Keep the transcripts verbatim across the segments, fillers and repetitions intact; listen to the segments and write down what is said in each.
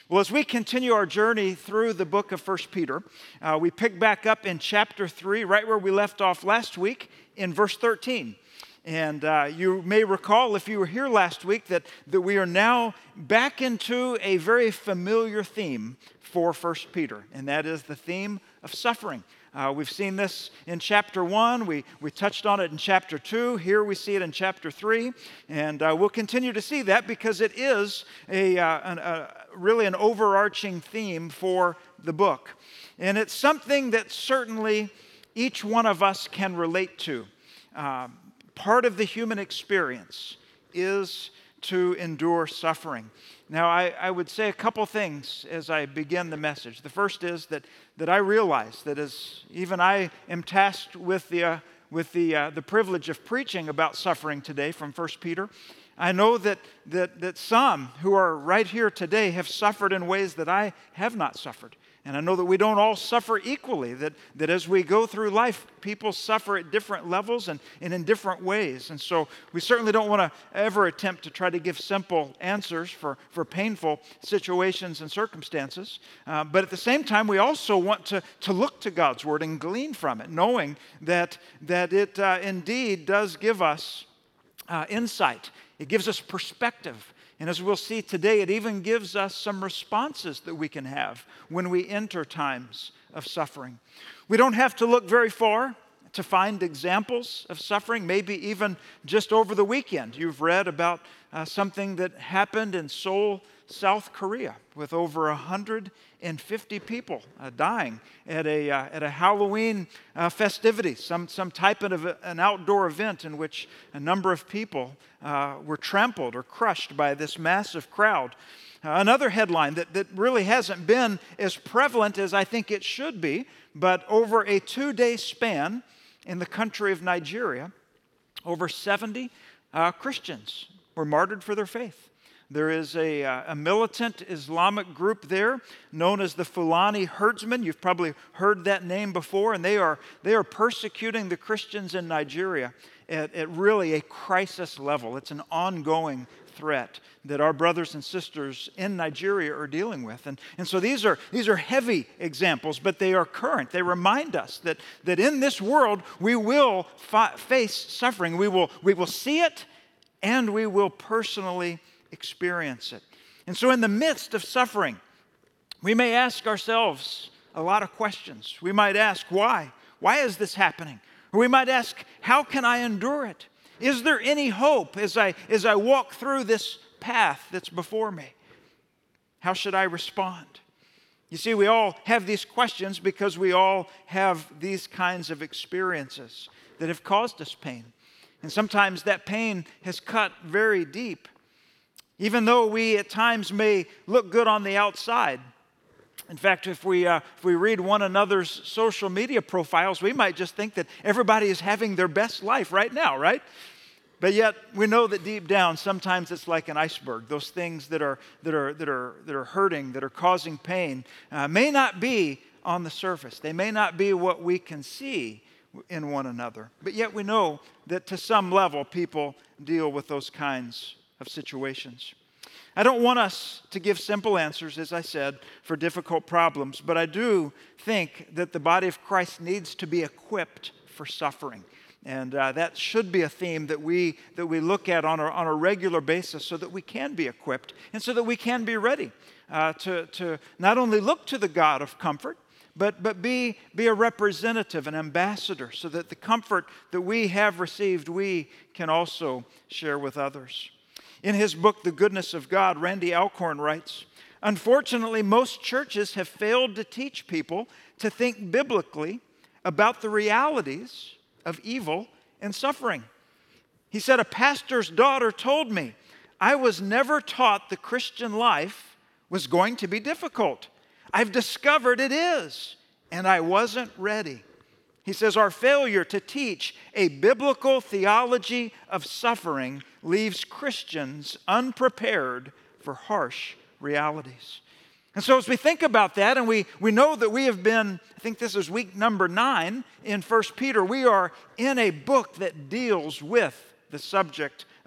Well, as we continue our journey through the book of First Peter, uh, we pick back up in chapter three, right where we left off last week, in verse thirteen. And uh, you may recall, if you were here last week, that, that we are now back into a very familiar theme for First Peter, and that is the theme of suffering. Uh, we've seen this in chapter one. We, we touched on it in chapter two. Here we see it in chapter three. And uh, we'll continue to see that because it is a, uh, an, a really an overarching theme for the book. And it's something that certainly each one of us can relate to. Uh, part of the human experience is to endure suffering. Now, I, I would say a couple things as I begin the message. The first is that, that I realize that as even I am tasked with the, uh, with the, uh, the privilege of preaching about suffering today from First Peter, I know that, that, that some who are right here today have suffered in ways that I have not suffered. And I know that we don't all suffer equally, that, that as we go through life, people suffer at different levels and, and in different ways. And so we certainly don't want to ever attempt to try to give simple answers for, for painful situations and circumstances. Uh, but at the same time, we also want to, to look to God's Word and glean from it, knowing that, that it uh, indeed does give us uh, insight. It gives us perspective. And as we'll see today, it even gives us some responses that we can have when we enter times of suffering. We don't have to look very far to find examples of suffering, maybe even just over the weekend. You've read about uh, something that happened in Seoul, South Korea, with over one hundred fifty people uh, dying at a, uh, at a Halloween uh, festivity, some, some type of a, an outdoor event in which a number of people uh, were trampled or crushed by this massive crowd. Uh, another headline that, that really hasn't been as prevalent as I think it should be, but over a two-day span in the country of Nigeria, over seventy uh, Christians were martyred for their faith. There is a, uh, a militant Islamic group there known as the Fulani Herdsmen. You've probably heard that name before, and they are, they are persecuting the Christians in Nigeria at, at really a crisis level. It's an ongoing threat that our brothers and sisters in Nigeria are dealing with. And, and so these are, these are heavy examples, but they are current. They remind us that, that in this world we will fa- face suffering. We will, we will see it, and we will personally experience it. And so in the midst of suffering, we may ask ourselves a lot of questions. We might ask, why? Why is this happening? Or we might ask, how can I endure it? Is there any hope as I, as I walk through this path that's before me? How should I respond? You see, we all have these questions because we all have these kinds of experiences that have caused us pain. And sometimes that pain has cut very deep. Even though we at times may look good on the outside. In fact, if we, uh, if we read one another's social media profiles, we might just think that everybody is having their best life right now, right? But yet we know that deep down, sometimes it's like an iceberg. Those things that are, that are, that are, that are hurting, that are causing pain, uh, may not be on the surface. They may not be what we can see in one another. But yet we know that to some level, people deal with those kinds of situations. I don't want us to give simple answers, as I said, for difficult problems, but I do think that the body of Christ needs to be equipped for suffering. And uh, that should be a theme that we that we look at on a, on a regular basis so that we can be equipped and so that we can be ready uh, to, to not only look to the God of comfort, but, but be, be a representative, an ambassador, so that the comfort that we have received, we can also share with others. In his book, The Goodness of God, Randy Alcorn writes, unfortunately, most churches have failed to teach people to think biblically about the realities of evil and suffering. He said, a pastor's daughter told me, I was never taught the Christian life was going to be difficult. I've discovered it is, and I wasn't ready. He says, our failure to teach a biblical theology of suffering leaves Christians unprepared for harsh realities. And so as we think about that, and we, we know that we have been, I think this is week number nine in First Peter, we are in a book that deals with the subject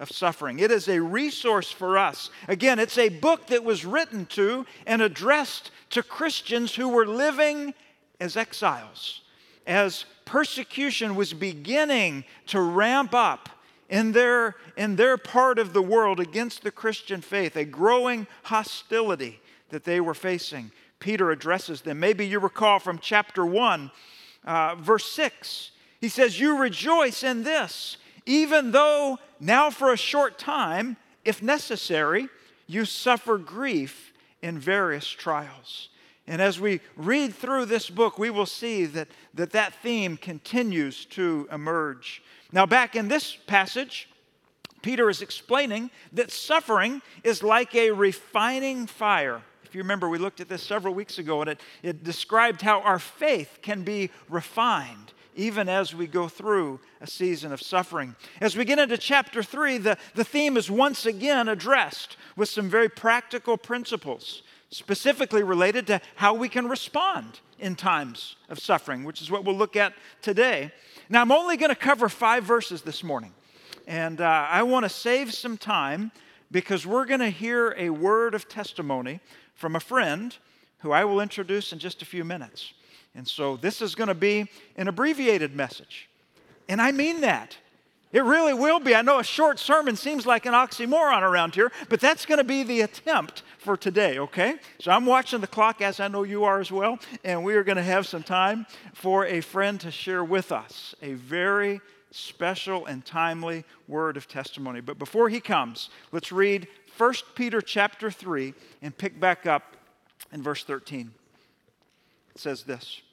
of suffering. It is a resource for us. Again, it's a book that was written to and addressed to Christians who were living as exiles, as persecution was beginning to ramp up in their, in their part of the world against the Christian faith, a growing hostility that they were facing. Peter addresses them. Maybe you recall from chapter one, uh, verse six. He says, "You rejoice in this, even though now for a short time, if necessary, you suffer grief in various trials." And as we read through this book, we will see that that, that theme continues to emerge. Now, back in this passage, Peter is explaining that suffering is like a refining fire. If you remember, we looked at this several weeks ago, and it, it described how our faith can be refined even as we go through a season of suffering. As we get into chapter three, the, the theme is once again addressed with some very practical principles, specifically related to how we can respond in times of suffering, which is what we'll look at today. Now, I'm only going to cover five verses this morning, and uh, I want to save some time because we're going to hear a word of testimony from a friend who I will introduce in just a few minutes. And so this is going to be an abbreviated message. And I mean that. It really will be. I know a short sermon seems like an oxymoron around here, but that's going to be the attempt for today, okay? So I'm watching the clock, as I know you are as well, and we are going to have some time for a friend to share with us a very special and timely word of testimony. But before he comes, let's read First Peter chapter three and pick back up in verse thirteen. It says this,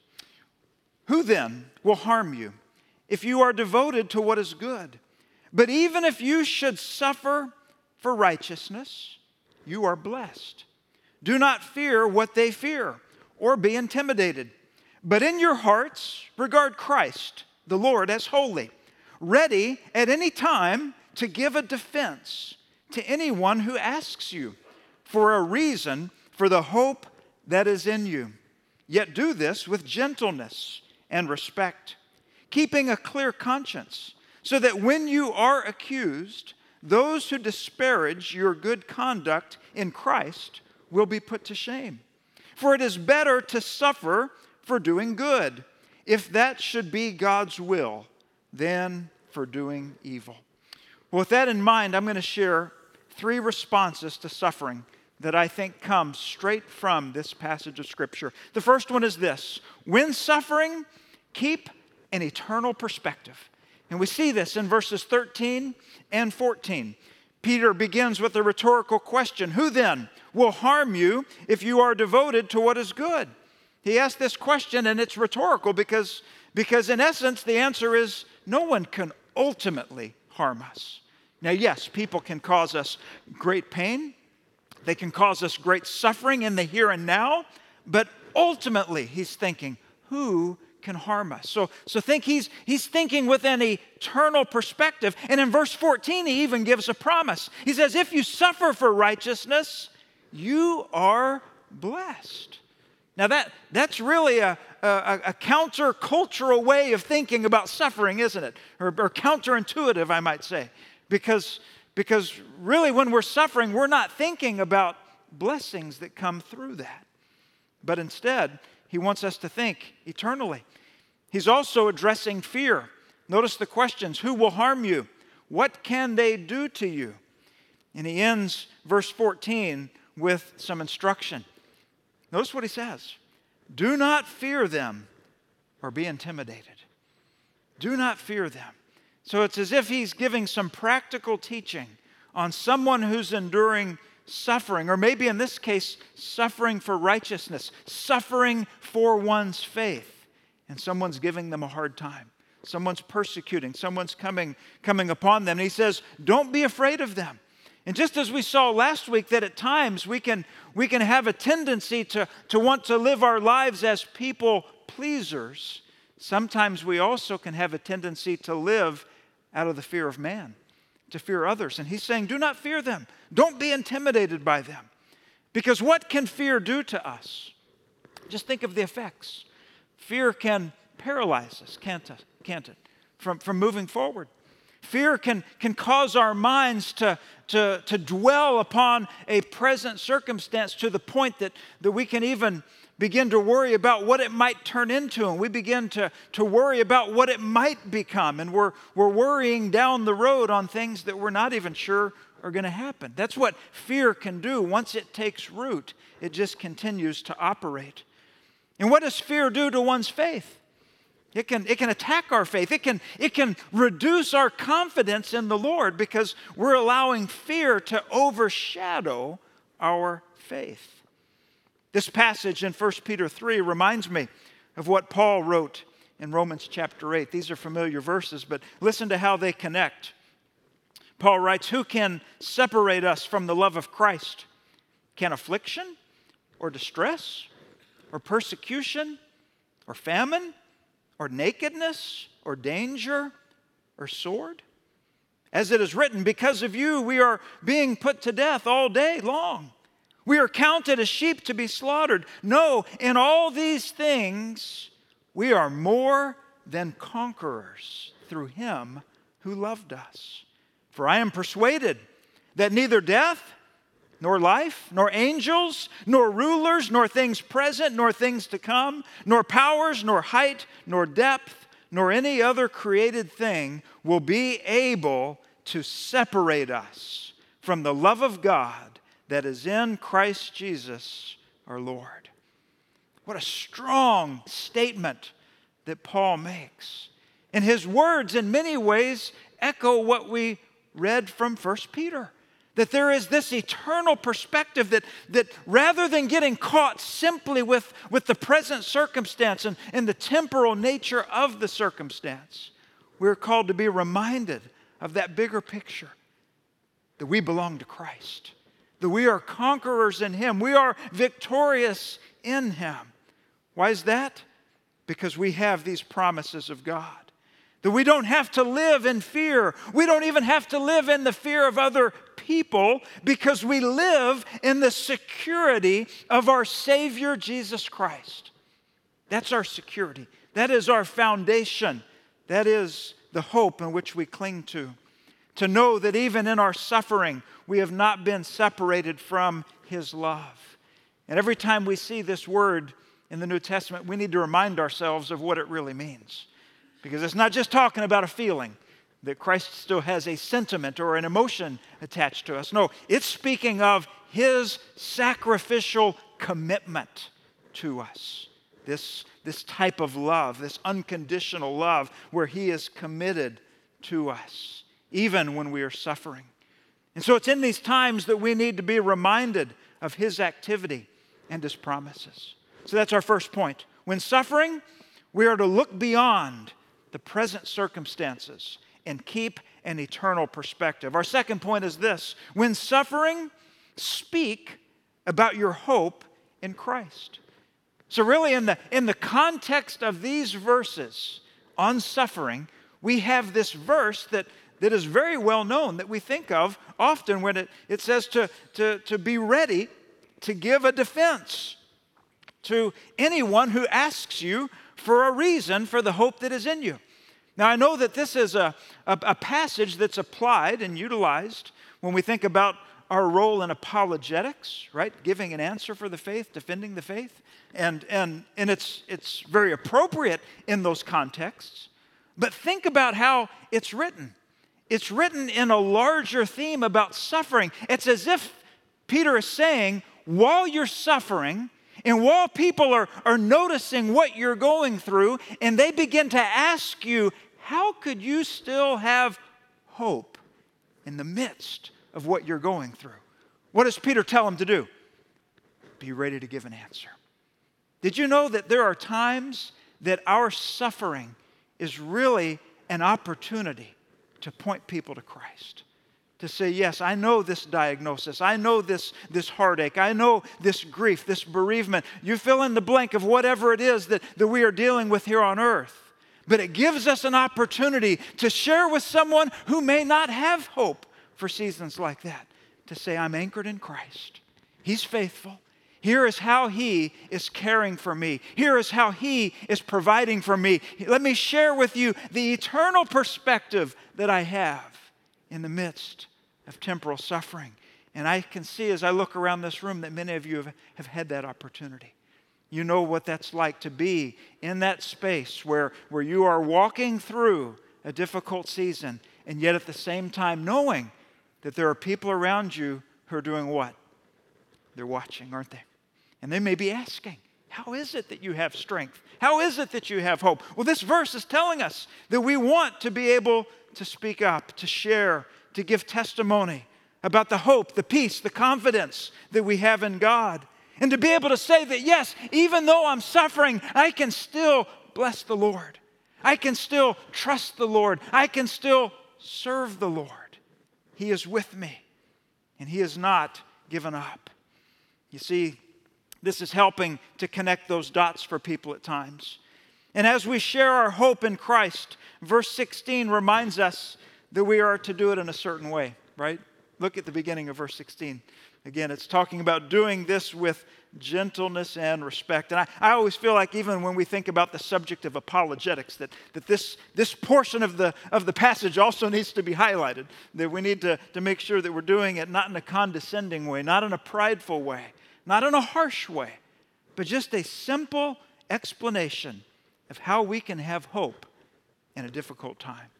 "Who then will harm you if you are devoted to what is good? But even if you should suffer for righteousness, you are blessed. Do not fear what they fear, or be intimidated. But in your hearts regard Christ, the Lord, as holy, ready at any time to give a defense to anyone who asks you for a reason for the hope that is in you. Yet do this with gentleness and respect, keeping a clear conscience, so that when you are accused, those who disparage your good conduct in Christ will be put to shame. For it is better to suffer for doing good, if that should be God's will, than for doing evil." Well, with that in mind, I'm going to share three responses to suffering that I think come straight from this passage of Scripture. The first one is this: when suffering, keep an eternal perspective. And we see this in verses thirteen and fourteen. Peter begins with a rhetorical question: who then will harm you if you are devoted to what is good? He asked this question, and it's rhetorical because, because in essence, the answer is no one can ultimately harm us. Now, yes, people can cause us great pain. They can cause us great suffering in the here and now. But ultimately, he's thinking, who can harm us? So, so think he's, he's thinking with an eternal perspective. And in verse fourteen, he even gives a promise. He says, if you suffer for righteousness, you are blessed. Now, that, that's really a, a, a counter-cultural way of thinking about suffering, isn't it? Or, or counterintuitive, I might say. Because, because really, when we're suffering, we're not thinking about blessings that come through that. But instead, he wants us to think eternally. He's also addressing fear. Notice the questions: who will harm you? What can they do to you? And he ends verse fourteen with some instruction. Notice what he says: do not fear them or be intimidated. Do not fear them. So it's as if he's giving some practical teaching on someone who's enduring suffering, or maybe in this case, suffering for righteousness, suffering for one's faith, and someone's giving them a hard time. Someone's persecuting, someone's coming, coming upon them. And he says, don't be afraid of them. And just as we saw last week, that at times we can, we can have a tendency to, to want to live our lives as people pleasers, sometimes we also can have a tendency to live out of the fear of man, to fear others. And he's saying, do not fear them. Don't be intimidated by them. Because what can fear do to us? Just think of the effects. Fear can paralyze us, can't it? Can't it? From, from moving forward. Fear can, can cause our minds to, to, to dwell upon a present circumstance to the point that, that we can even begin to worry about what it might turn into, and we begin to, to worry about what it might become, and we're, we're worrying down the road on things that we're not even sure are going to happen. That's what fear can do. Once it takes root, it just continues to operate. And what does fear do to one's faith? It can, it can attack our faith. It can, it can reduce our confidence in the Lord because we're allowing fear to overshadow our faith. This passage in First Peter three reminds me of what Paul wrote in Romans chapter eight. These are familiar verses, but listen to how they connect. Paul writes, "Who can separate us from the love of Christ? Can affliction or distress or persecution or famine or nakedness or danger or sword? As it is written, because of you we are being put to death all day long. We are counted as sheep to be slaughtered. No, in all these things we are more than conquerors through him who loved us. For I am persuaded that neither death, nor life, nor angels, nor rulers, nor things present, nor things to come, nor powers, nor height, nor depth, nor any other created thing will be able to separate us from the love of God that is in Christ Jesus our Lord." What a strong statement that Paul makes. And his words in many ways echo what we read from First Peter. That there is this eternal perspective that, that rather than getting caught simply with, with the present circumstance and, and the temporal nature of the circumstance, we're called to be reminded of that bigger picture, that we belong to Christ, that we are conquerors in him, we are victorious in him. Why is that? Because we have these promises of God. That we don't have to live in fear. We don't even have to live in the fear of other people because we live in the security of our Savior, Jesus Christ. That's our security. That is our foundation. That is the hope in which we cling to. To know that even in our suffering, we have not been separated from his love. And every time we see this word in the New Testament, we need to remind ourselves of what it really means. Because it's not just talking about a feeling that Christ still has a sentiment or an emotion attached to us. No, it's speaking of his sacrificial commitment to us. This, this type of love, this unconditional love where he is committed to us, even when we are suffering. And so it's in these times that we need to be reminded of his activity and his promises. So that's our first point. When suffering, we are to look beyond the present circumstances and keep an eternal perspective. Our second point is this: when suffering, speak about your hope in Christ. So really in the, in the context of these verses on suffering, we have this verse that, that is very well known, that we think of often when it, it says to, to, to be ready to give a defense to anyone who asks you for a reason for the hope that is in you. Now, I know that this is a, a, a passage that's applied and utilized when we think about our role in apologetics, right? Giving an answer for the faith, defending the faith. And, and, and it's, it's very appropriate in those contexts. But think about how it's written. It's written in a larger theme about suffering. It's as if Peter is saying, while you're suffering, and while people are, are noticing what you're going through, and they begin to ask you, how could you still have hope in the midst of what you're going through? What does Peter tell them to do? Be ready to give an answer. Did you know that there are times that our suffering is really an opportunity to point people to Christ? To say, yes, I know this diagnosis. I know this, this heartache. I know this grief, this bereavement. You fill in the blank of whatever it is that, that we are dealing with here on earth. But it gives us an opportunity to share with someone who may not have hope for seasons like that. To say, I'm anchored in Christ. He's faithful. Here is how he is caring for me. Here is how he is providing for me. Let me share with you the eternal perspective that I have in the midst of temporal suffering. And I can see as I look around this room that many of you have, have had that opportunity. You know what that's like to be in that space where, where you are walking through a difficult season, and yet at the same time knowing that there are people around you who are doing what? They're watching, aren't they? And they may be asking, how is it that you have strength? How is it that you have hope? Well, this verse is telling us that we want to be able to speak up, to share, to give testimony about the hope, the peace, the confidence that we have in God. And to be able to say that, yes, even though I'm suffering, I can still bless the Lord. I can still trust the Lord. I can still serve the Lord. He is with me, and He has not given up. You see, this is helping to connect those dots for people at times. And as we share our hope in Christ, verse sixteen reminds us that we are to do it in a certain way, right? Look at the beginning of verse sixteen. Again, it's talking about doing this with gentleness and respect. And I, I always feel like even when we think about the subject of apologetics, that, that this, this portion of the, of the passage also needs to be highlighted. That we need to, to make sure that we're doing it not in a condescending way, not in a prideful way, not in a harsh way, but just a simple explanation of how we can have hope in a difficult time.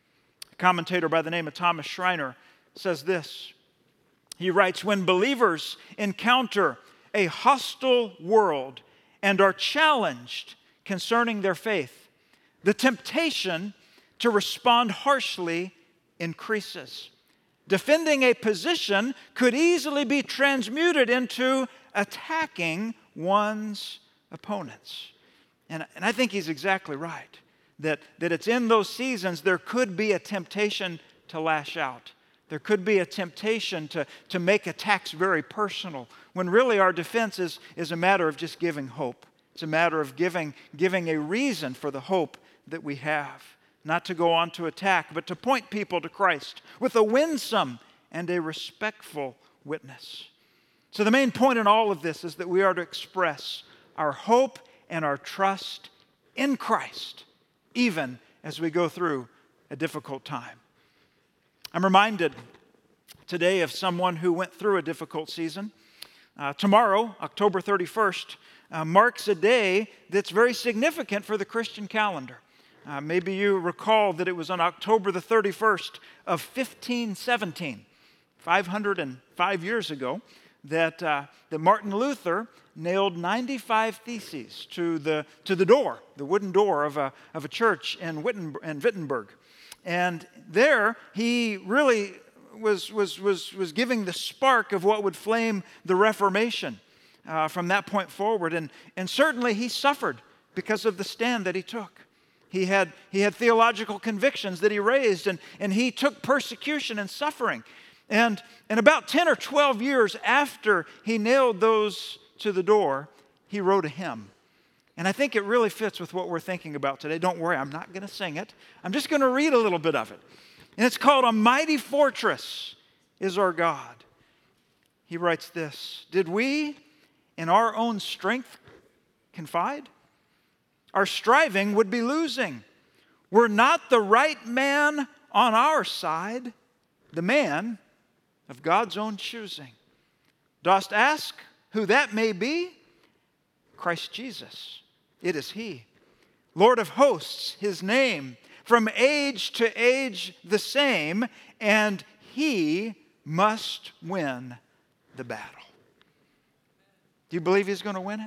A commentator by the name of Thomas Schreiner says this. He writes, when believers encounter a hostile world and are challenged concerning their faith, the temptation to respond harshly increases. Defending a position could easily be transmuted into attacking one's opponents. And, and I think he's exactly right, that, that it's in those seasons there could be a temptation to lash out. There could be a temptation to, to make attacks very personal, when really our defense is, is a matter of just giving hope. It's a matter of giving, giving a reason for the hope that we have. Not to go on to attack, but to point people to Christ with a winsome and a respectful witness. So the main point in all of this is that we are to express our hope and our trust in Christ, even as we go through a difficult time. I'm reminded today of someone who went through a difficult season. Uh, tomorrow, October thirty-first, uh, marks a day that's very significant for the Christian calendar. Uh, maybe you recall that it was on October the thirty-first of fifteen seventeen, five hundred five years ago, that, uh, that Martin Luther nailed ninety-five theses to the, to the door, the wooden door of a, of a church in, Witten, in Wittenberg. And there he really was, was, was, was giving the spark of what would flame the Reformation uh, from that point forward. And, and certainly he suffered because of the stand that he took. He had, he had theological convictions that he raised, and, and he took persecution and suffering. And, and about ten or twelve years after he nailed those to the door, he wrote a hymn. And I think it really fits with what we're thinking about today. Don't worry, I'm not going to sing it. I'm just going to read a little bit of it. And it's called "A Mighty Fortress is Our God." He writes this: did we in our own strength confide? Our striving would be losing. Were not the right man on our side, the man of God's own choosing? Dost ask who that may be? Christ Jesus, it is He. Lord of hosts, His name, from age to age the same, and He must win the battle. Do you believe He's going to win it?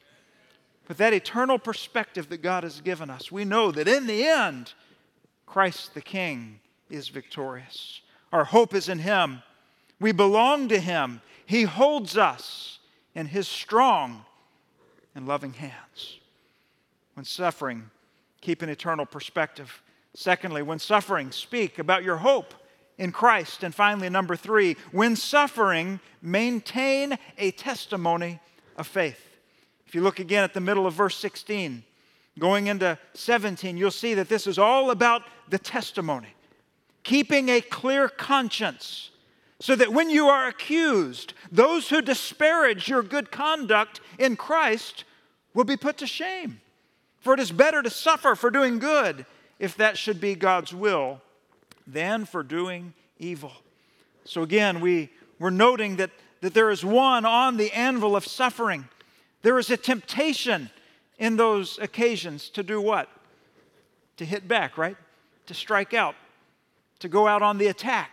With that eternal perspective that God has given us, we know that in the end, Christ the King is victorious. Our hope is in Him. We belong to Him. He holds us in His strong and loving hands. When suffering, keep an eternal perspective. Secondly, when suffering, speak about your hope in Christ. And finally, number three, when suffering, maintain a testimony of faith. If you look again at the middle of verse sixteen, going into seventeen, you'll see that this is all about the testimony. Keeping a clear conscience, so that when you are accused, those who disparage your good conduct in Christ will be put to shame. For it is better to suffer for doing good, if that should be God's will, than for doing evil. So again, we, we're noting that, that there is one on the anvil of suffering. There is a temptation in those occasions to do what? To hit back, right? To strike out, to go out on the attack.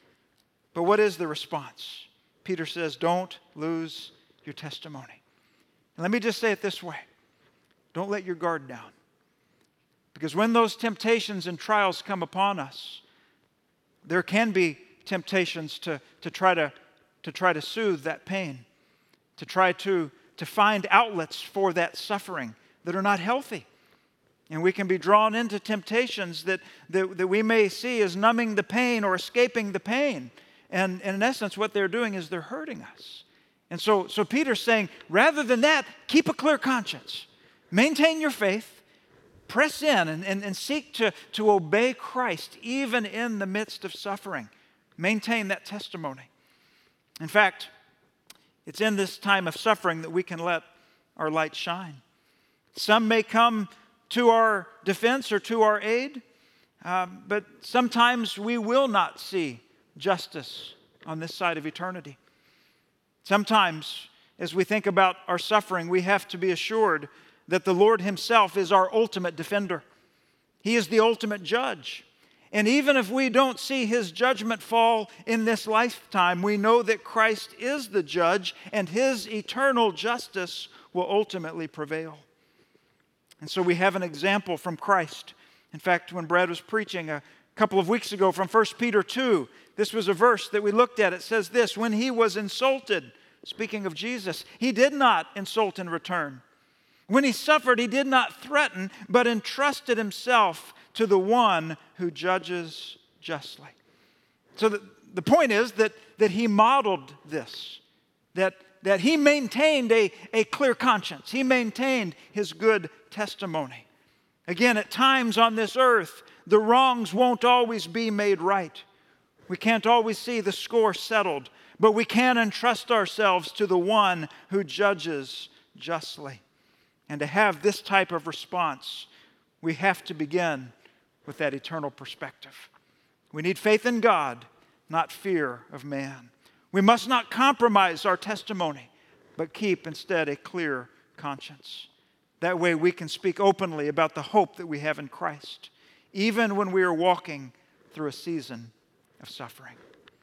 But what is the response? Peter says, don't lose your testimony. And let me just say it this way. Don't let your guard down. Because when those temptations and trials come upon us, there can be temptations to, to, try, to, to try to soothe that pain, to try to, to find outlets for that suffering that are not healthy. And we can be drawn into temptations that, that, that we may see as numbing the pain or escaping the pain. And, and in essence, what they're doing is they're hurting us. And so, so Peter's saying, rather than that, keep a clear conscience. Maintain your faith. Press in and, and, and seek to, to obey Christ even in the midst of suffering. Maintain that testimony. In fact, it's in this time of suffering that we can let our light shine. Some may come to our defense or to our aid, um, but sometimes we will not see justice on this side of eternity. Sometimes, as we think about our suffering, we have to be assured that the Lord Himself is our ultimate defender. He is the ultimate judge. And even if we don't see His judgment fall in this lifetime, we know that Christ is the judge and His eternal justice will ultimately prevail. And so we have an example from Christ. In fact, when Brad was preaching a couple of weeks ago from First Peter two, this was a verse that we looked at. It says this, when He was insulted, speaking of Jesus, He did not insult in return. When He suffered, He did not threaten, but entrusted Himself to the one who judges justly. So the, the point is that, that He modeled this, that, that He maintained a, a clear conscience. He maintained His good testimony. Again, at times on this earth, the wrongs won't always be made right. We can't always see the score settled, but we can entrust ourselves to the one who judges justly. And to have this type of response, we have to begin with that eternal perspective. We need faith in God, not fear of man. We must not compromise our testimony, but keep instead a clear conscience. That way we can speak openly about the hope that we have in Christ, even when we are walking through a season of suffering.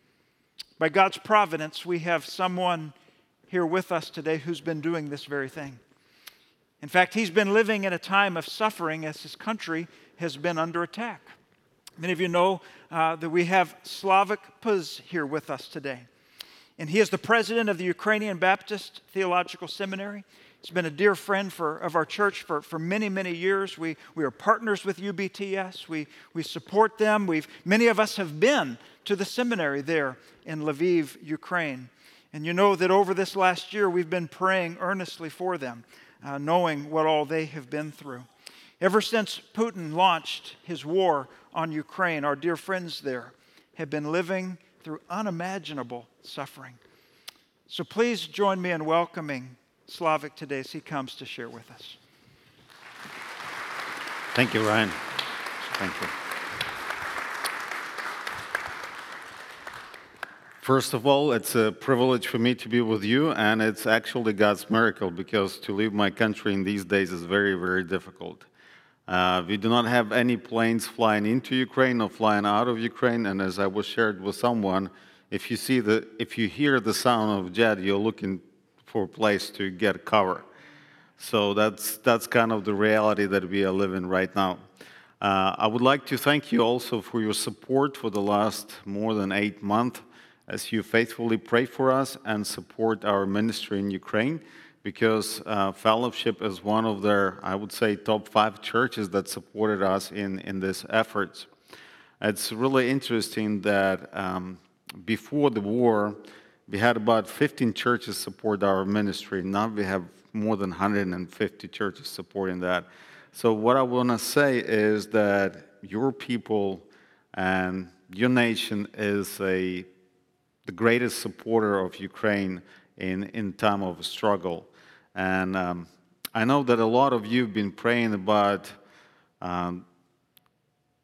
By God's providence, we have someone here with us today who's been doing this very thing. In fact, he's been living in a time of suffering as his country has been under attack. Many of you know uh, that we have Slavik Puz here with us today. And he is the president of the Ukrainian Baptist Theological Seminary. He's been a dear friend for, of our church for, for many, many years. We, we are partners with U B T S. We, we support them. We've, many of us have been to the seminary there in Lviv, Ukraine. And you know that over this last year, we've been praying earnestly for them, uh, knowing what all they have been through. Ever since Putin launched his war on Ukraine, our dear friends there have been living through unimaginable suffering. So please join me in welcoming Slavik today as he comes to share with us. Thank you, Ryan. Thank you. First of all, it's a privilege for me to be with you, and it's actually God's miracle, because to leave my country in these days is very, very difficult. Uh, we do not have any planes flying into Ukraine or flying out of Ukraine, and as I was shared with someone, if you see the, if you hear the sound of jet, you're looking for a place to get cover. So that's that's kind of the reality that we are living right now. Uh, I would like to thank you also for your support for the last more than eight months, as you faithfully pray for us and support our ministry in Ukraine, because uh, Fellowship is one of their, I would say, top five churches that supported us in, in these efforts. It's really interesting that um, before the war, we had about fifteen churches support our ministry. Now we have more than one hundred fifty churches supporting that. So what I want to say is that your people and your nation is a the greatest supporter of Ukraine in, in time of struggle. And um, I know that a lot of you have been praying about um,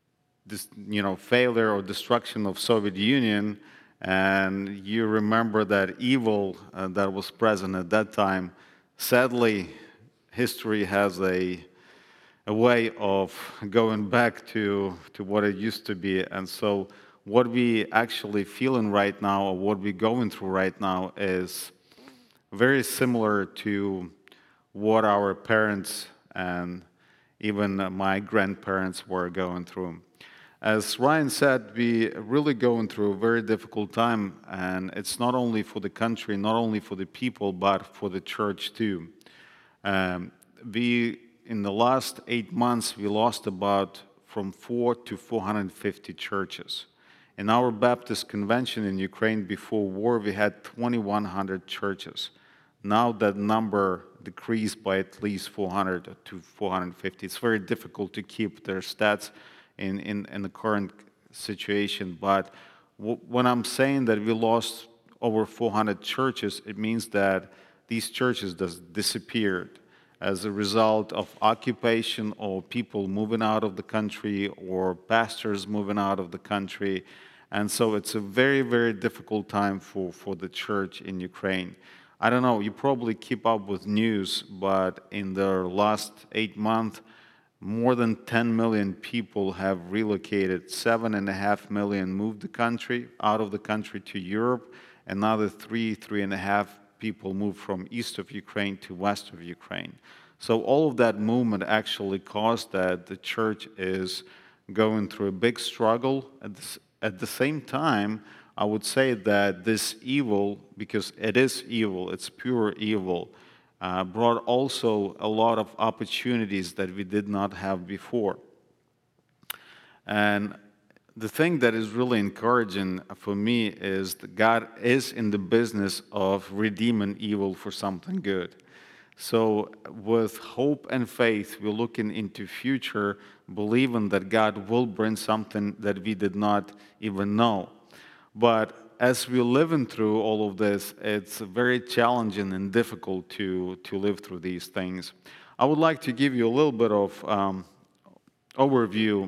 this, you know, failure or destruction of Soviet Union, and you remember that evil uh, that was present at that time. Sadly, history has a a way of going back to to what it used to be, and so what we actually feeling right now, or what we're going through right now, is very similar to what our parents and even my grandparents were going through. As Ryan said, we really going through a very difficult time, and it's not only for the country, not only for the people, but for the church too. Um, we, in the last eight months, we lost about from four to four hundred fifty churches. In our Baptist convention in Ukraine before war, we had twenty-one hundred churches. Now that number decreased by at least four hundred to four hundred fifty. It's very difficult to keep their stats in, in, in the current situation. But w- when I'm saying that we lost over four hundred churches, it means that these churches just disappeared as a result of occupation or people moving out of the country or pastors moving out of the country. And so it's a very, very difficult time for, for the church in Ukraine. I don't know, you probably keep up with news, but in the last eight months, more than ten million people have relocated. Seven and a half million moved the country, out of the country to Europe. Another three, three and a half people moved from east of Ukraine to west of Ukraine. So all of that movement actually caused that the church is going through a big struggle. At the, at the same time, I would say that this evil, because it is evil, it's pure evil, uh, brought also a lot of opportunities that we did not have before. And the thing that is really encouraging for me is that God is in the business of redeeming evil for something good. So with hope and faith, we're looking into future, believing that God will bring something that we did not even know. But as we're living through all of this, it's very challenging and difficult to, to live through these things. I would like to give you a little bit of um, overview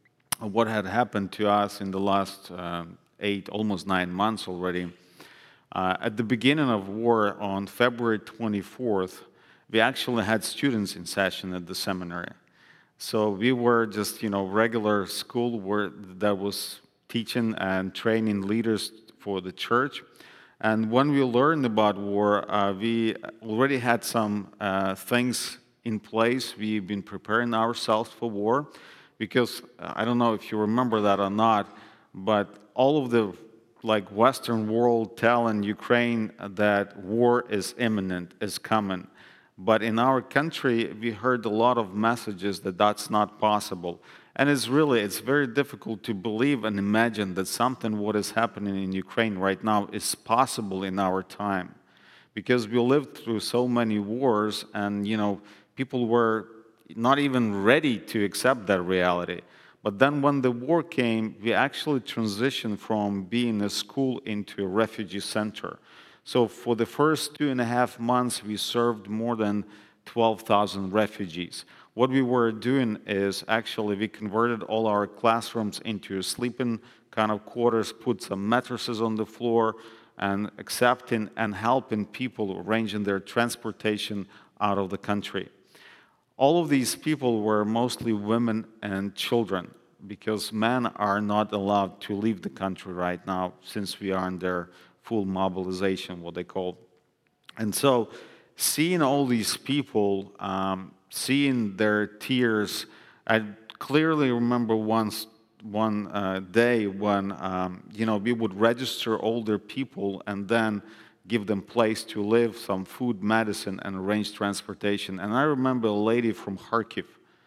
of what had happened to us in the last uh, eight, almost nine months already. Uh, at the beginning of war, on February twenty-fourth, we actually had students in session at the seminary. So we were just, you know, regular school where that was teaching and training leaders for the church. And when we learned about war, uh, we already had some uh, things in place. We've been preparing ourselves for war because uh, I don't know if you remember that or not, but all of the like Western world telling Ukraine that war is imminent, is coming. But in our country, we heard a lot of messages that that's not possible. And it's really, it's very difficult to believe and imagine that something what is happening in Ukraine right now is possible in our time. Because we lived through so many wars and, you know, people were not even ready to accept that reality. But then when the war came, we actually transitioned from being a school into a refugee center. So for the first two and a half months, we served more than twelve thousand refugees. What we were doing is actually we converted all our classrooms into sleeping kind of quarters, put some mattresses on the floor, and accepting and helping people arranging their transportation out of the country. All of these people were mostly women and children, because men are not allowed to leave the country right now since we are under full mobilization, what they call. And so seeing all these people, um, seeing their tears, I clearly remember once one uh, day when um, you know we would register older people and then give them place to live, some food, medicine, and arrange transportation. And I remember a lady from Kharkiv.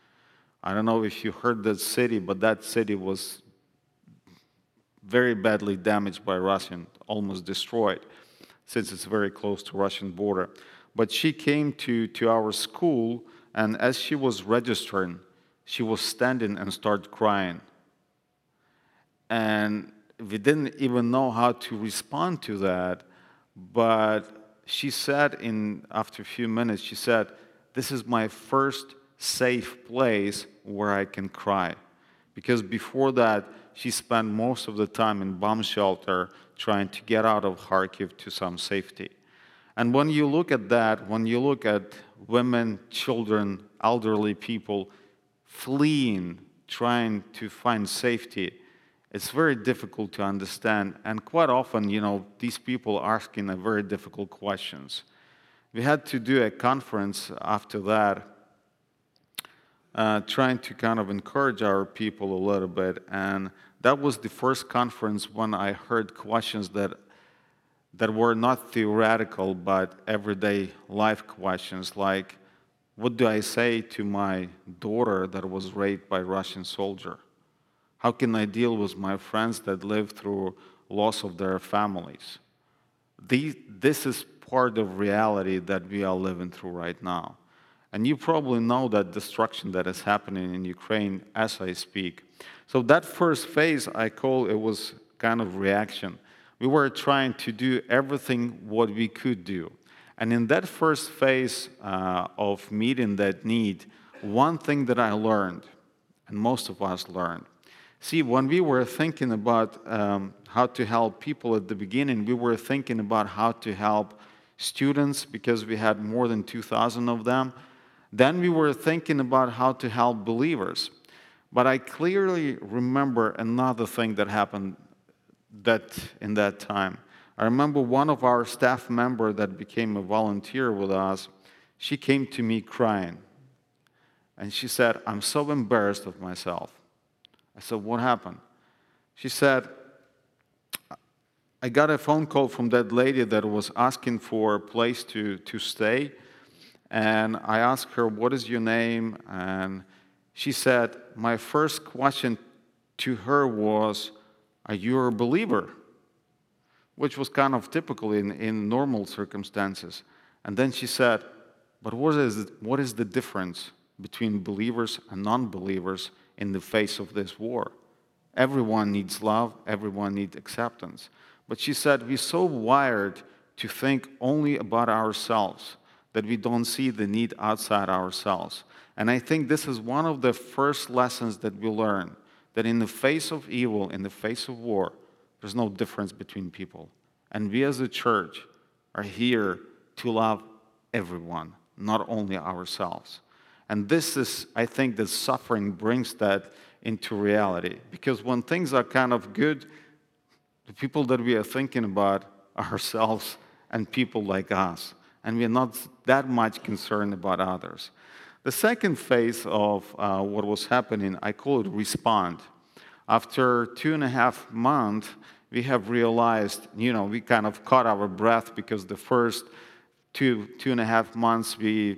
I don't know if you heard that city, but that city was very badly damaged by Russian, almost destroyed, since it's very close to Russian border. But she came to, to our school, and as she was registering, she was standing and started crying. And we didn't even know how to respond to that, but she said in after a few minutes, she said, "This is my first safe place where I can cry." because before that, she spent most of the time in bomb shelter trying to get out of Kharkiv to some safety. And when you look at that, when you look at women, children, elderly people fleeing, trying to find safety, it's very difficult to understand. And quite often, you know, these people are asking a very difficult questions. We had to do a conference after that, uh, trying to kind of encourage our people a little bit. And that was the first conference when I heard questions that that were not theoretical, but everyday life questions, like, what do I say to my daughter that was raped by a Russian soldier? How can I deal with my friends that live through loss of their families? These, this is part of reality that we are living through right now. And you probably know that destruction that is happening in Ukraine as I speak. So that first phase, I call it was kind of reaction. We were trying to do everything what we could do. And in that first phase uh, of meeting that need, one thing that I learned, and most of us learned, see, when we were thinking about um, how to help people at the beginning, we were thinking about how to help students because we had more than two thousand of them. Then we were thinking about how to help believers. But I clearly remember another thing that happened that in that time. I remember one of our staff member that became a volunteer with us, she came to me crying. And she said, I'm so embarrassed of myself. I said, what happened? She said, I got a phone call from that lady that was asking for a place to, to stay. And I asked her, what is your name? And she said, my first question to her was, are you a believer? Which was kind of typical in, in normal circumstances. And then she said, but what is, what is the difference between believers and non-believers in the face of this war? Everyone needs love, everyone needs acceptance. But she said, we're so wired to think only about ourselves that we don't see the need outside ourselves. And I think this is one of the first lessons that we learn, that in the face of evil, in the face of war, there's no difference between people. And we as a church are here to love everyone, not only ourselves. And this is, I think, that suffering brings that into reality. Because when things are kind of good, the people that we are thinking about are ourselves and people like us. And we're not that much concerned about others. The second phase of uh, what was happening, I call it respond. After two and a half months, we have realized, you know, we kind of caught our breath because the first two, two and a half months, we,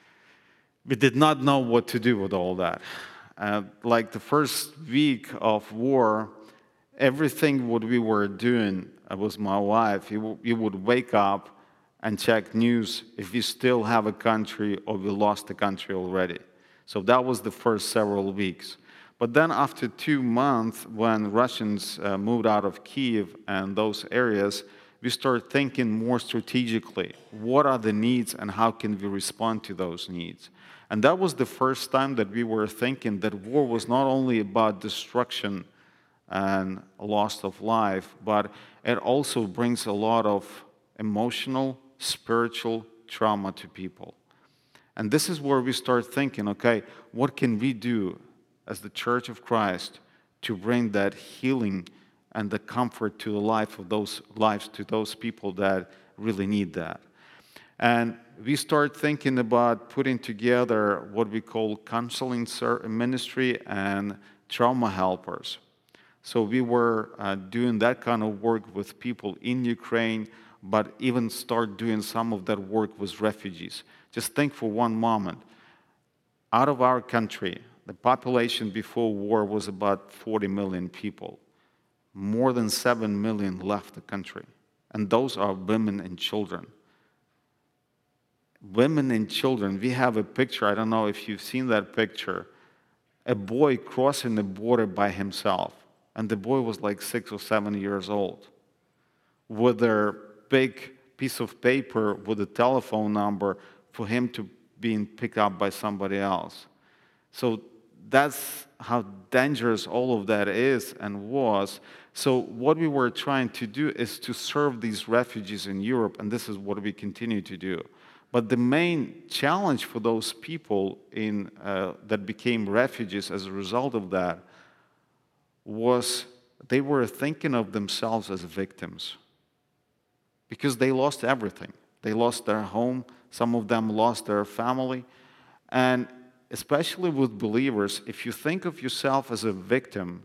we did not know what to do with all that. Uh, like the first week of war, everything what we were doing uh, with my wife, we, we would wake up and check news if we still have a country or we lost the country already. So that was the first several weeks. But then after two months, when Russians uh, moved out of Kyiv and those areas, we started thinking more strategically. What are the needs and how can we respond to those needs? And that was the first time that we were thinking that war was not only about destruction and loss of life, but it also brings a lot of emotional, spiritual trauma to people. And this is where we start thinking, okay, what can we do as the Church of Christ to bring that healing and the comfort to the life of those lives to those people that really need that? And we start thinking about putting together what we call counseling ministry and trauma helpers. So we were uh, doing that kind of work with people in Ukraine, but even start doing some of that work with refugees. Just think for one moment. Out of our country, the population before war was about forty million people. More than seven million left the country. And those are women and children. Women and children, we have a picture, I don't know if you've seen that picture, a boy crossing the border by himself. And the boy was like six or seven years old. With their big piece of paper with a telephone number for him to being picked up by somebody else. So that's how dangerous all of that is and was. So what we were trying to do is to serve these refugees in Europe, and this is what we continue to do. But the main challenge for those people in, uh, that became refugees as a result of that was they were thinking of themselves as victims because they lost everything. They lost their home. Some of them lost their family. And especially with believers, if you think of yourself as a victim,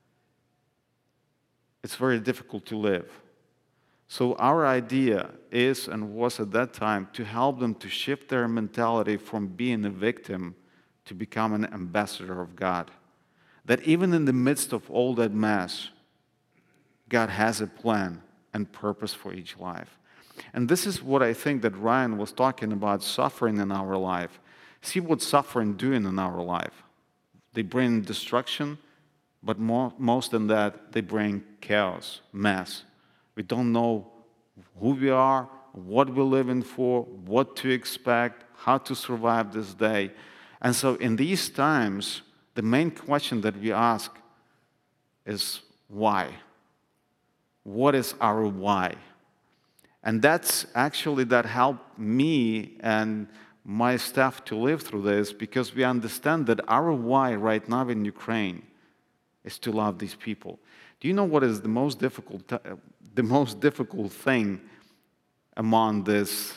it's very difficult to live. So our idea is and was at that time to help them to shift their mentality from being a victim to become an ambassador of God. That even in the midst of all that mess, God has a plan and purpose for each life. And this is what I think that Ryan was talking about, suffering in our life. See what suffering doing in our life. They bring destruction, but more, most than that, they bring chaos, mess. We don't know who we are, what we're living for, what to expect, how to survive this day. And so in these times, the main question that we ask is why? What is our why? And that's actually that helped me and my staff to live through this, because we understand that our why right now in Ukraine is to love these people. Do you know what is the most difficult, the most difficult thing among this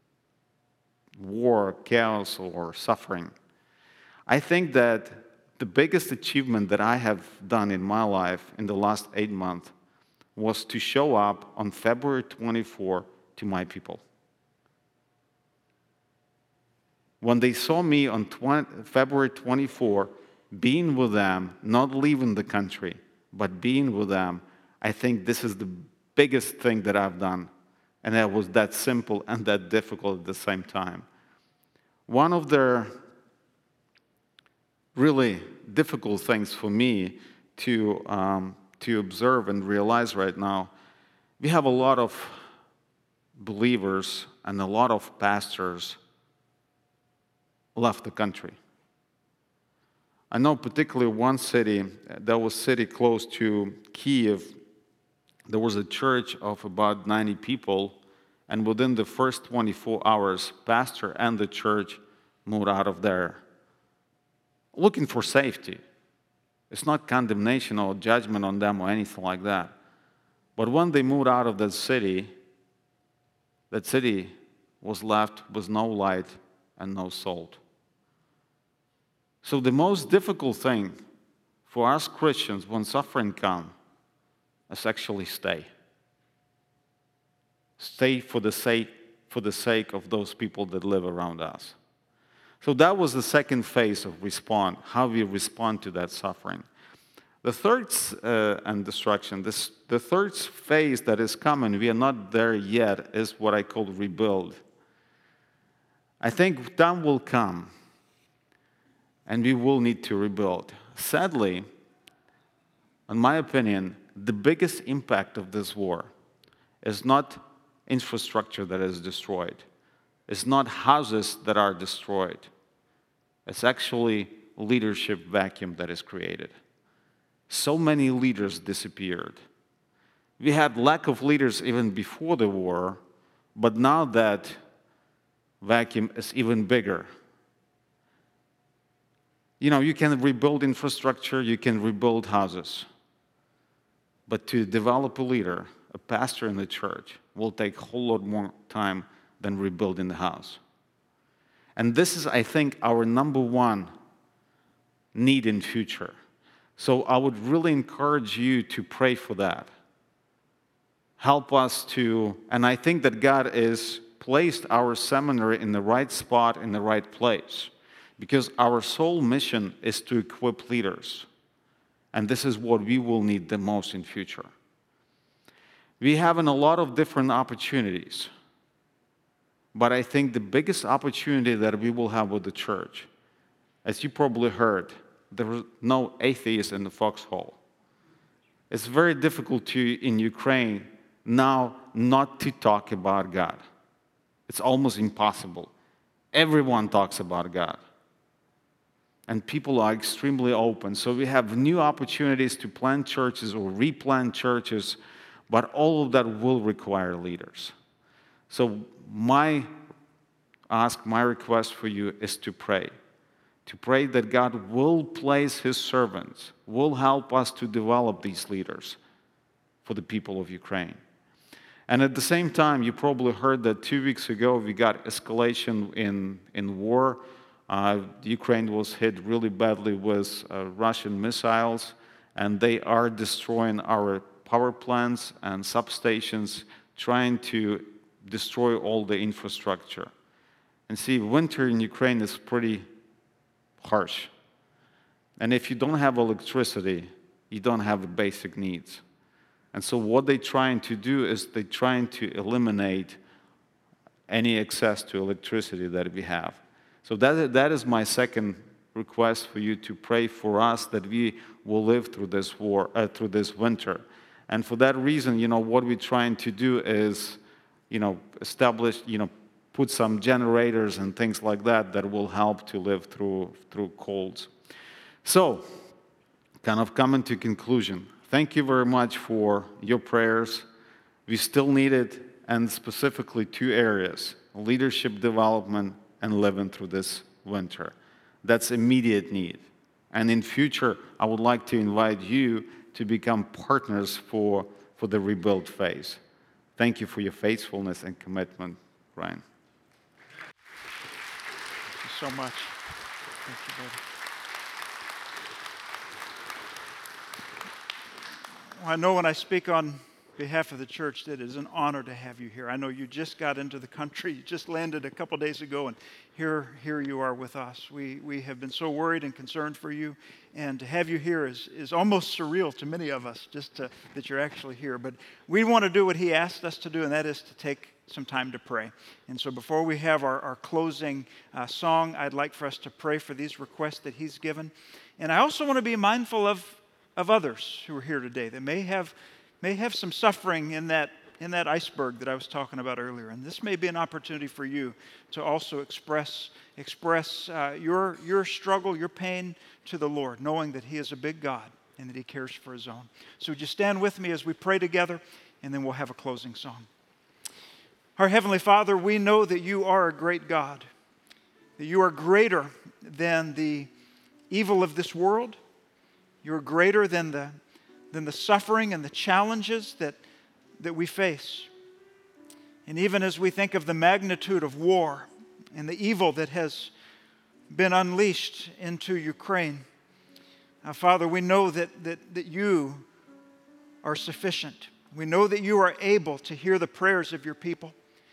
war, chaos, or suffering? I think that the biggest achievement that I have done in my life in the last eight months was to show up on February twenty-fourth to my people. When they saw me on February twenty-fourth, being with them, not leaving the country, but being with them, I think this is the biggest thing that I've done. And that was that simple and that difficult at the same time. One of the really difficult things for me to, um, to observe and realize right now, we have a lot of believers and a lot of pastors left the country. I know particularly one city, that was city close to Kiev, there was a church of about ninety people, and within the first twenty-four hours, pastor and the church moved out of there, looking for safety. It's not condemnation or judgment on them or anything like that. But when they moved out of that city, that city was left with no light and no salt. So the most difficult thing for us Christians when suffering comes is actually stay. Stay for the sake, for the sake of those people that live around us. So that was the second phase of respond, how we respond to that suffering. The third uh, and destruction, this, the third phase that is coming, we are not there yet, is what I call rebuild. I think time will come, and we will need to rebuild. Sadly, in my opinion, the biggest impact of this war is not infrastructure that is destroyed. It's not houses that are destroyed. It's actually a leadership vacuum that is created. So many leaders disappeared. We had lack of leaders even before the war, but now that vacuum is even bigger. You know, you can rebuild infrastructure, you can rebuild houses. But to develop a leader, a pastor in the church, will take a whole lot more time than rebuilding the house. And this is, I think, our number one need in future. So I would really encourage you to pray for that. Help us to, and I think that God has placed our seminary in the right spot, in the right place. Because our sole mission is to equip leaders. And this is what we will need the most in future. We have a lot of different opportunities. But I think the biggest opportunity that we will have with the church, as you probably heard, there was no atheists in the foxhole. It's very difficult to, in Ukraine now, not to talk about God. It's almost impossible. Everyone talks about God. and people are extremely open. So we have new opportunities to plant churches or replant churches, but all of that will require leaders. So my ask, my request for you is to pray. To pray that God will place His servants, will help us to develop these leaders for the people of Ukraine. And at the same time, you probably heard that two weeks ago we got escalation in, in war. Uh, Ukraine was hit really badly with uh, Russian missiles, and they are destroying our power plants and substations, trying to destroy all the infrastructure. And see, winter in Ukraine is pretty harsh. And if you don't have electricity, you don't have the basic needs. And so what they're trying to do is they're trying to eliminate any access to electricity that we have. So that, that is my second request for you to pray for us, that we will live through this war, uh, through this winter. And for that reason, you know, what we're trying to do is, you know, establish, you know, put some generators and things like that that will help to live through, through colds. So, kind of coming to conclusion. Thank you very much for your prayers. We still need it, and specifically two areas: leadership development and living through this winter. That's immediate need. And in future, I would like to invite you to become partners for, for the rebuild phase. Thank you for your faithfulness and commitment, Ryan. Thank you so much. Thank you, brother. Well, I know when I speak on behalf of the church that it is an honor to have you here. I know you just got into the country. You just landed a couple days ago, and here, here you are with us. We, we have been so worried and concerned for you, and to have you here is, is almost surreal to many of us, just to, that you're actually here. But we want to do what he asked us to do, and that is to take some time to pray. And so before we have our, our closing uh, song, I'd like for us to pray for these requests that he's given. And I also want to be mindful of, of others who are here today that may have may have some suffering in that in that iceberg that I was talking about earlier. And this may be an opportunity for you to also express express uh, your your struggle, your pain to the Lord, knowing that he is a big God and that he cares for his own. So would you stand with me as we pray together, and then we'll have a closing song. Our Heavenly Father, we know that you are a great God, that you are greater than the evil of this world. You're greater than the than the suffering and the challenges that, that we face. And even as we think of the magnitude of war and the evil that has been unleashed into Ukraine, uh, Father, we know that, that, that you are sufficient. We know that you are able to hear the prayers of your people.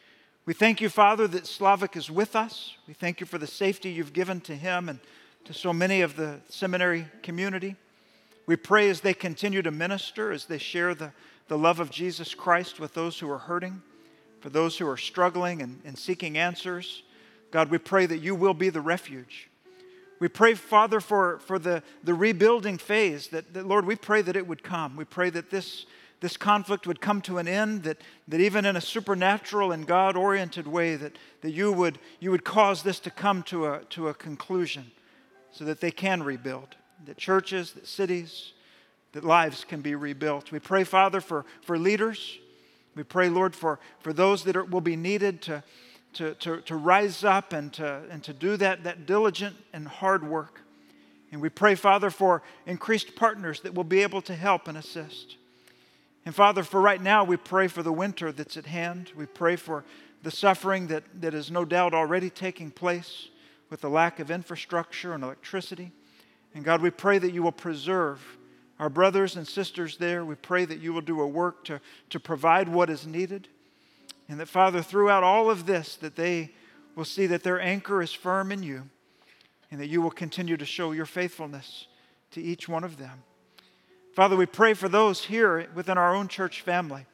We thank you, Father, that Slavik is with us. We thank you for the safety you've given to him and to so many of the seminary community. We pray as they continue to minister, as they share the, the love of Jesus Christ with those who are hurting, for those who are struggling and, and seeking answers. God, we pray that you will be the refuge. We pray, Father, for, for the, the rebuilding phase, that, that, Lord, we pray that it would come. We pray that this, this conflict would come to an end, that, that even in a supernatural and God-oriented way, that, that you would, you would cause this to come to a, to a conclusion so that they can rebuild. That churches, that cities, that lives can be rebuilt. We pray, Father, for, for leaders. We pray, Lord, for, for those that are, will be needed to, to, to, to rise up and to, and to do that, that diligent and hard work. And we pray, Father, for increased partners that will be able to help and assist. And Father, for right now, we pray for the winter that's at hand. We pray for the suffering that, that is no doubt already taking place with the lack of infrastructure and electricity. And God, we pray that you will preserve our brothers and sisters there. We pray that you will do a work to, to provide what is needed. And that, Father, throughout all of this, that they will see that their anchor is firm in you, and that you will continue to show your faithfulness to each one of them. Father, we pray for those here within our own church family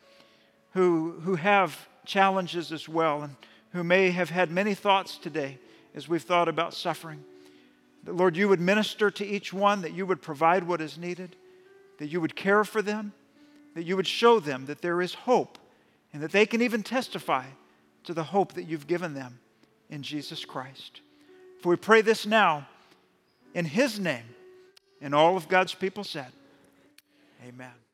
who, who have challenges as well, and who may have had many thoughts today as we've thought about suffering. That, Lord, you would minister to each one, that you would provide what is needed, that you would care for them, that you would show them that there is hope, and that they can even testify to the hope that you've given them in Jesus Christ. For we pray this now in His name. And all of God's people said, amen.